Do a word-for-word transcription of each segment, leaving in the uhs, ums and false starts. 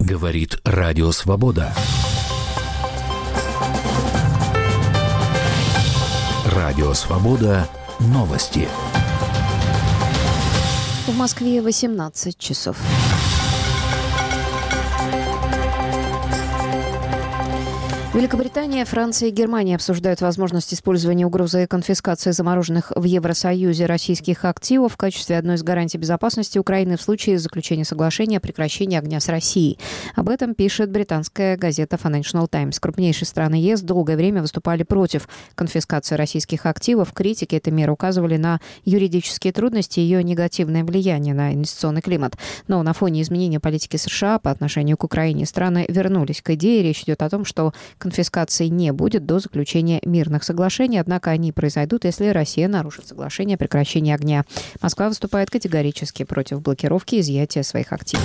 Говорит Радио Свобода. Радио Свобода. Новости. В Москве восемнадцать часов. Великобритания, Франция и Германия обсуждают возможность использования угрозы конфискации замороженных в Евросоюзе российских активов в качестве одной из гарантий безопасности Украины в случае заключения соглашения о прекращении огня с Россией. Об этом пишет британская газета Financial Times. Крупнейшие страны ЕС долгое время выступали против конфискации российских активов. Критики этой меры указывали на юридические трудности и ее негативное влияние на инвестиционный климат. Но на фоне изменения политики США по отношению к Украине страны вернулись к идее. Речь идет о том, что конфискации не будет до заключения мирных соглашений, однако они произойдут, если Россия нарушит соглашение о прекращении огня. Москва выступает категорически против блокировки и изъятия своих активов.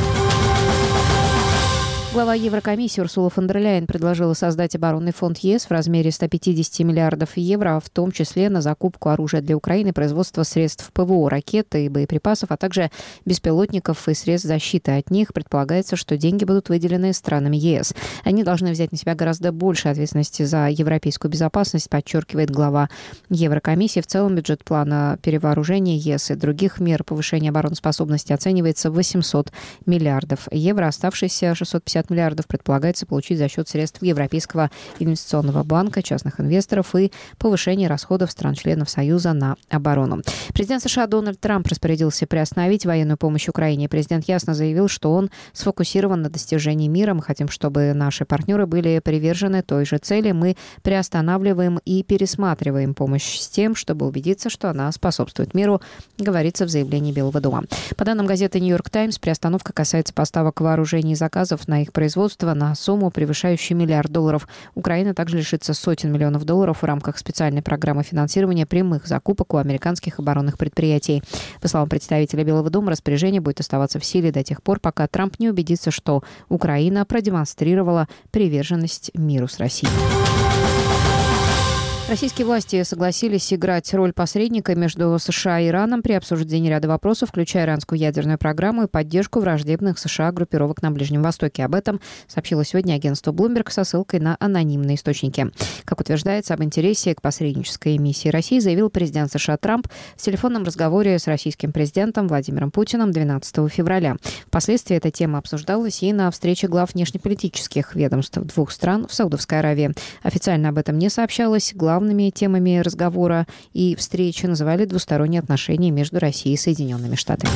Глава Еврокомиссии Урсула фон дер Ляйен предложила создать оборонный фонд ЕС в размере сто пятьдесят миллиардов евро, в том числе на закупку оружия для Украины, производство средств ПВО, ракет и боеприпасов, а также беспилотников и средств защиты от них. Предполагается, что деньги будут выделены странами ЕС. Они должны взять на себя гораздо больше ответственности за европейскую безопасность, подчеркивает глава Еврокомиссии. В целом бюджет плана перевооружения ЕС и других мер повышения обороноспособности оценивается в восемьсот миллиардов евро. Оставшиеся шестьсот пятьдесят миллиардов предполагается получить за счет средств Европейского инвестиционного банка, частных инвесторов и повышения расходов стран-членов Союза на оборону. Президент США Дональд Трамп распорядился приостановить военную помощь Украине. Президент ясно заявил, что он сфокусирован на достижении мира. Мы хотим, чтобы наши партнеры были привержены той же цели. Мы приостанавливаем и пересматриваем помощь с тем, чтобы убедиться, что она способствует миру, говорится в заявлении Белого дома. По данным газеты «Нью-Йорк Таймс», приостановка касается поставок вооружений и заказов на их производства на сумму, превышающую миллиард долларов. Украина также лишится сотен миллионов долларов в рамках специальной программы финансирования прямых закупок у американских оборонных предприятий. По словам представителя Белого дома, распоряжение будет оставаться в силе до тех пор, пока Трамп не убедится, что Украина продемонстрировала приверженность миру с Россией. Российские власти согласились играть роль посредника между США и Ираном при обсуждении ряда вопросов, включая иранскую ядерную программу и поддержку враждебных США группировок на Ближнем Востоке. Об этом сообщило сегодня агентство Bloomberg со ссылкой на анонимные источники. Как утверждается, об интересе к посреднической миссии России заявил президент США Трамп в телефонном разговоре с российским президентом Владимиром Путиным двенадцатого февраля. Впоследствии эта тема обсуждалась и на встрече глав внешнеполитических ведомств двух стран в Саудовской Аравии. Официально об этом не сообщалось. Главными темами разговора и встречи называли двусторонние отношения между Россией и Соединенными Штатами.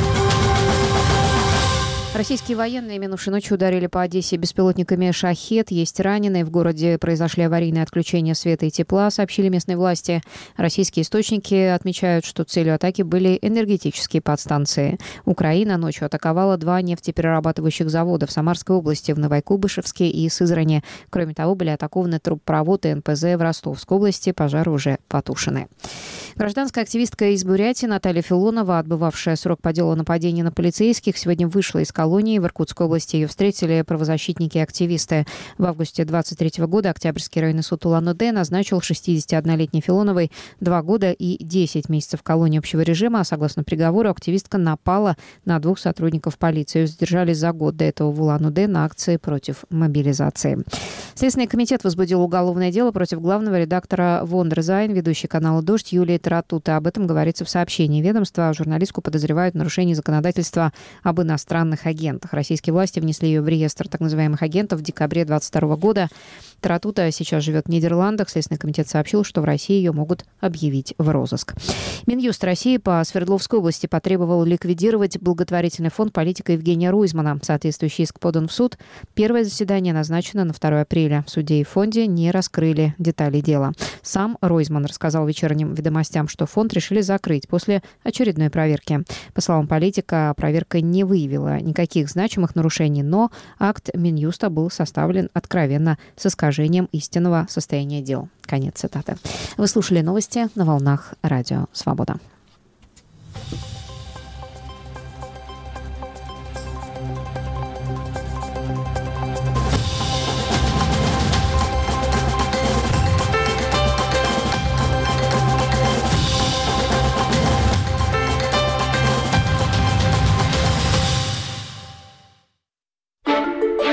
Российские военные минувшей ночью ударили по Одессе беспилотниками «Шахед». Есть раненые. В городе произошли аварийные отключения света и тепла, сообщили местные власти. Российские источники отмечают, что целью атаки были энергетические подстанции. Украина ночью атаковала два нефтеперерабатывающих завода в Самарской области, в Новокуйбышевске и Сызрани. Кроме того, были атакованы трубопровод и эн пэ зэ в Ростовской области. Пожары уже потушены. Гражданская активистка из Бурятии Наталья Филонова, отбывавшая срок по делу о нападении на полицейских, сегодня вышла из колонии в Иркутской области. Ее встретили правозащитники и активисты. В августе двадцать третьего года Октябрьский районный суд Улан-Удэ назначил шестидесятиоднолетней Филоновой два года и десять месяцев колонии общего режима. А согласно приговору, активистка напала на двух сотрудников полиции. Ее задержали за год до этого в Улан-Удэ на акции против мобилизации. Следственный комитет возбудил уголовное дело против главного редактора Вондерзайн, ведущей канала «Дождь» Юлии Таратуты. Об этом говорится в сообщении ведомства. Журналистку подозревают в нарушении законодательства об иностранных агентах. Российские власти внесли ее в реестр так называемых агентов в декабре двадцать второго года. Таратута сейчас живет в Нидерландах. Следственный комитет сообщил, что в России ее могут объявить в розыск. Минюст России по Свердловской области потребовал ликвидировать благотворительный фонд политика Евгения Ройзмана. Соответствующий иск подан в суд. Первое заседание назначено на второе апреля. В суде и фонде не раскрыли детали дела. Сам Ройзман рассказал вечерним ведомостям, что фонд решили закрыть после очередной проверки. По словам политика, проверка не выявила никаких значимых нарушений, но акт Минюста был составлен откровенно с искажением истинного состояния дел. Конец цитаты. Вы слушали новости на волнах Радио Свобода.